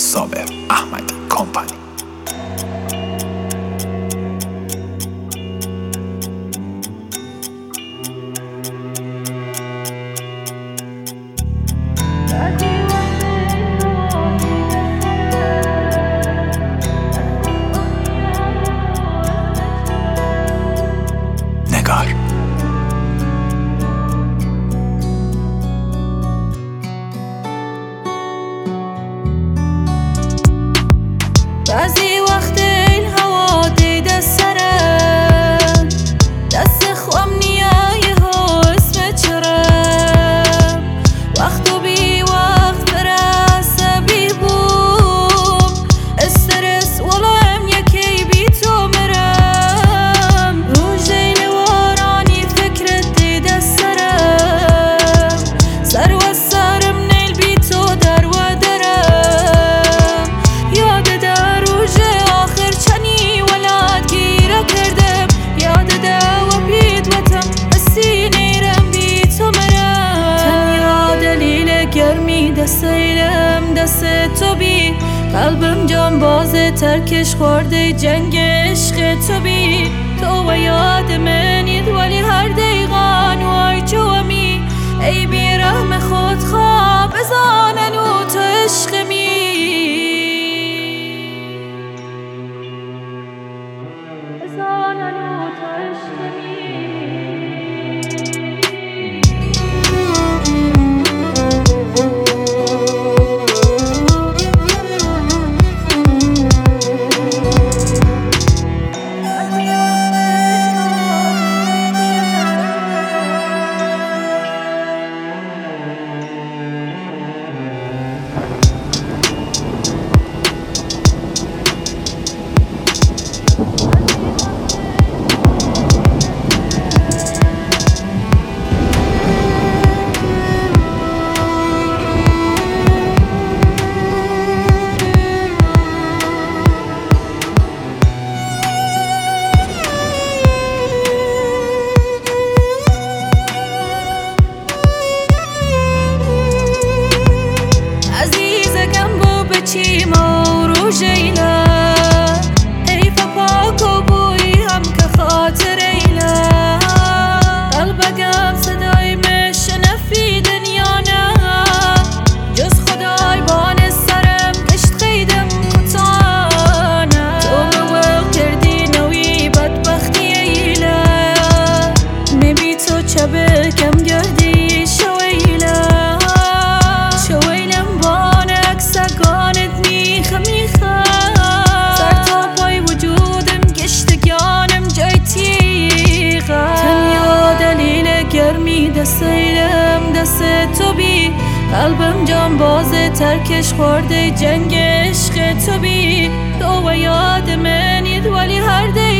صابر احمدی کمپانی. بعضی وقت این هوا دیده سرم دست خوام نیایه ها اسم چرم وقت و بی وقت برسه بی بوم استرس ولم یکی بی تو مرم رو جیل وارانی فکرت دیده سرم سر و سرم نیل بی تو در و درم یاد دستیلم دست تو بی قلبم جان بازه ترکش خورده جنگ عشق تو بی تو و یاد منید ولی هر دقیقان وای جومی ای بی رحم خود خواب بزانن و تو عشق می بزانن و تو عشق می چیما و رو جیلا حیف پاک و بوی هم که خاطر ایلا قلبگم صدای مشنفی دنیا نه جز خدای بان سرم کشت خیدم کتانه تو موق کردی نوی بدبختی ایلا نبی تو چبه کم گردی شویلا دستیلم دست تو بی قلبم جان بازه ترکش خورده جنگ عشق تو بی تو و یاد منید ولی هر